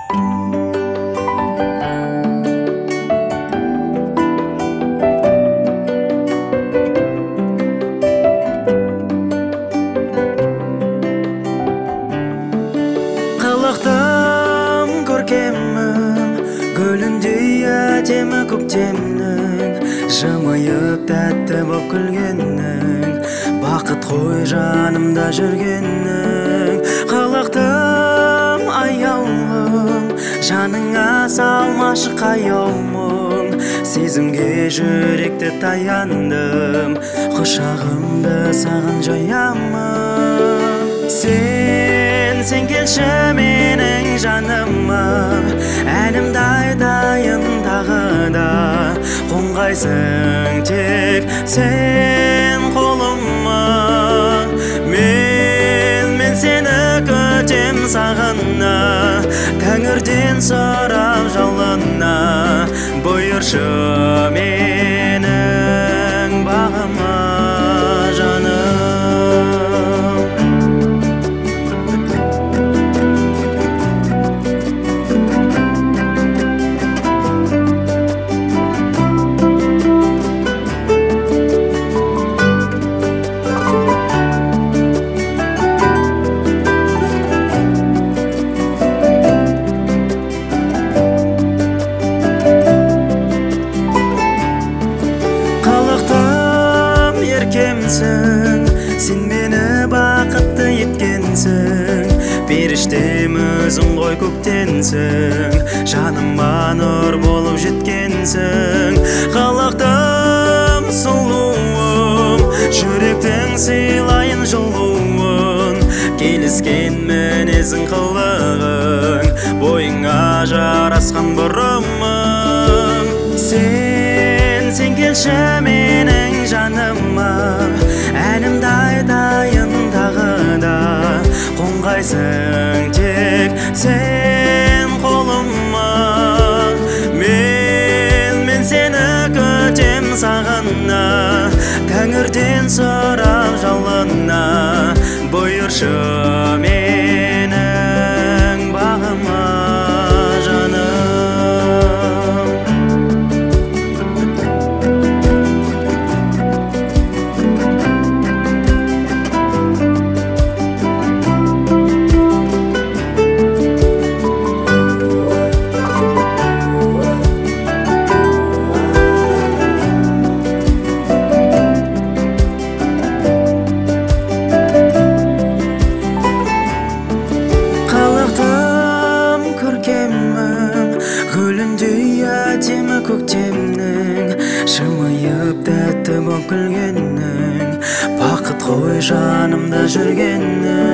Қылықтым көркемім гүліндей әдемі көктемнің, жымиып тәтті боп күлгенің, бақыт қой жанымда жүргенің. Қылықтым аяулым, жаныңа салмашы қаяу мұң, сезімге жүректі таяндым, құшағымды саған жаямын. Сен келші менің жаныма, әнімді айтайын тағы да. Қонғайсың тек сен қолыма, мен сені күтем сағына, тәңірден сұрап жалына, бұйыршы менің бағыма жаным. Сен мені бақытты еткенсің, періштем өзің ғой көктенсің, жаныма нұр болып жеткенсің. Қылықтым сұлуым, жүректің сыйлайын жылуын, келіскен мінезің қылығың, бойыңа жарасқан бұрымың. Сен келші менің жаныма, әнімді айтайын тағы да. Қонғайсың тек сен қолыма, мен сені күтем сағына, тәңірден сұрап жалына, бұйыршы менің бағыма жаным. Гүліндей әдемі көктемнің, жымиып тәтті боп күлгенің, бақыт қой жанымда жүргенің.